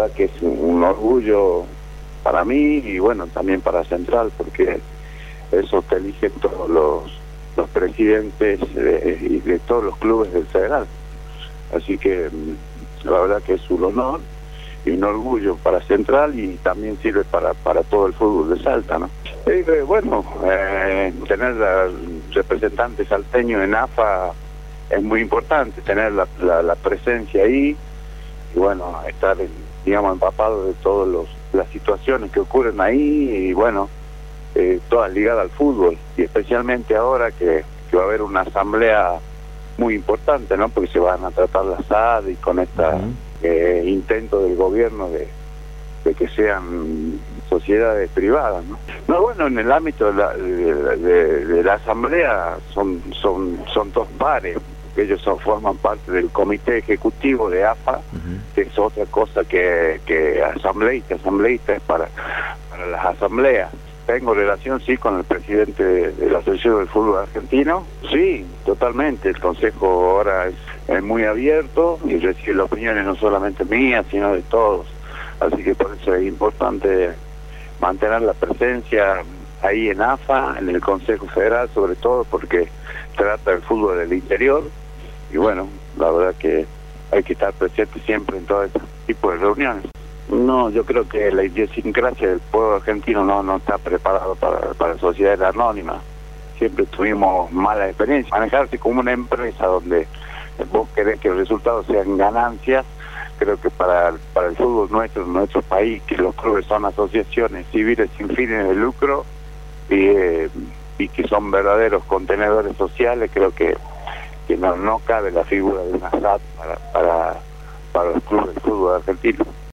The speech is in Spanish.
verdad que es un orgullo para mí y bueno, también para Central, porque eso te eligen todos los presidentes de todos los clubes del Federal. Así que la verdad que es un honor y un orgullo para Central y también sirve para todo el fútbol de Salta, ¿no? Bueno, tener representantes salteños en AFA es muy importante, tener la presencia ahí y bueno, estar, digamos, empapado de todas las situaciones que ocurren ahí y bueno, todas ligadas al fútbol y especialmente ahora que va a haber una asamblea muy importante, ¿no? Porque se van a tratar las SAD y con esta intento del gobierno de que sean sociedades privadas, ¿no? No, bueno, en el ámbito de la asamblea son dos pares, ellos forman parte del comité ejecutivo de AFA, que es otra cosa que asambleísta es para las asambleas. Tengo relación, sí, con el presidente de la Asociación del Fútbol Argentino. Sí, totalmente. El consejo ahora es muy abierto y recibe las opiniones no solamente mías, sino de todos. Así que por eso es importante mantener la presencia ahí en AFA, en el Consejo Federal, sobre todo porque trata del fútbol del interior. Y bueno, la verdad que hay que estar presente siempre en todo este tipo de reuniones. No, yo creo que la idiosincrasia del pueblo argentino no está preparado para sociedades anónimas. Siempre tuvimos malas experiencias. Manejarse como una empresa donde vos querés que los resultados sean ganancias, creo que para el fútbol nuestro país, que los clubes son asociaciones civiles sin fines de lucro y que son verdaderos contenedores sociales, creo que no cabe la figura de una SAD para los clubes del fútbol argentino.